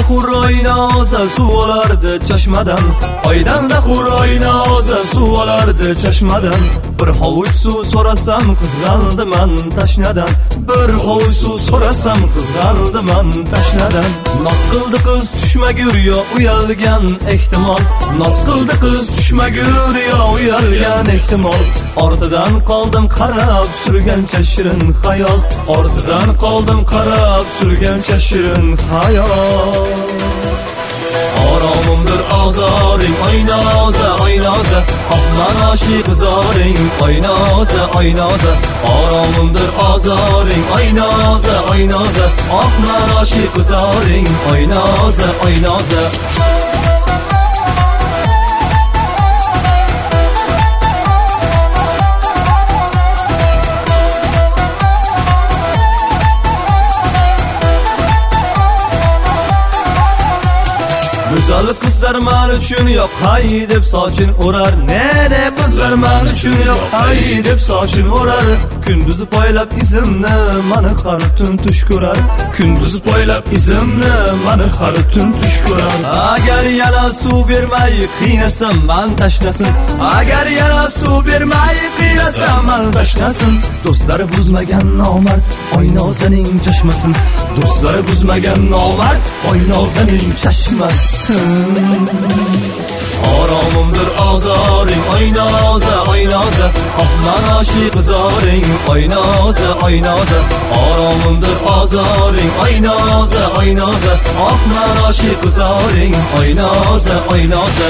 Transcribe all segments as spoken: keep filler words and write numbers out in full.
xur oynoza suv olardi chashmadan, oydanda xur oynoza suv olardi chashmadan. Bir hovuch suv so'rasam qizg'aldiman tashnadan, bir hovuch suv so'rasam qizg'aldiman tashnadan. Noz qildi qiz tushmagur yo uyalgan ehtimol, noz qildi qiz tushmagur yo uyalgan ehtimol. Ortidan qoldim qarab surgancha shirin xayol, ortidan qoldim qarab surgancha shirin xayol. Oromimdir ozoring oynoza oynoza, oh mana shiqzoring oynoza oynoza. Oromimdir ozoring oynoza oynoza, oh mana shiqzoring oynoza oynoza. Güzel kızlar men uchun yo'q hay deb sochini o'rar, ne ne qizlar men uchun yo'q hay deb sochini o'rar. Kunduzi poylab izimni mani har tun tush ko'rar, kunduzi poylab izimni mani har tun tush ko'rar. Agar yana suv bermay qiynasam men tashnasin, agar yana suv bermay qiynasam men tashnasin. Do'stlari buzmagan nomard oynozaning chashmasin, do'stlari buzmagan nomard oynozaning chashmasin. Oromimdir ozoring oynoza oynoza, oh mana shiqzoring oynoza oynoza. Oromimdir ozoring oynoza oynoza, oh mana shiqzoring oynoza oynoza.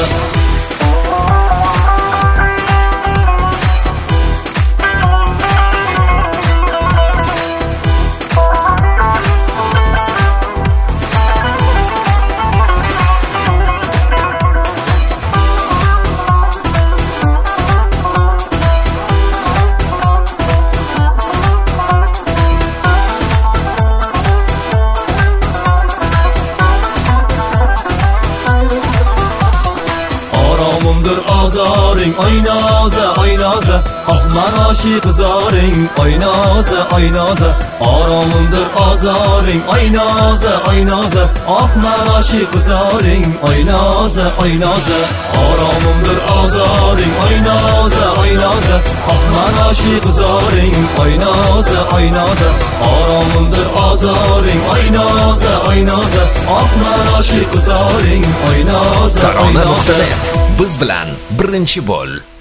Oromimdir ozoring oynoza oynoza, oh mana shiqzoring oynoza oynoza. Oromimdir ozoring oynoza oynoza, oh mana shiqzoring oynoza oynoza. Oromimdir ozoring oynoza oynoza, oh mana shiqzoring oynoza oynoza. Oromimdir ozoring oynoza oynoza, oh mana shiqzoring oynoza oynoza. Biz bilan birinchi bo'l.